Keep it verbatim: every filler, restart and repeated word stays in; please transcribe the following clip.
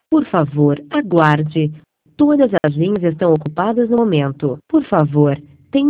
Por favor, aguarde. Todas as linhas estão ocupadas no momento. Por favor,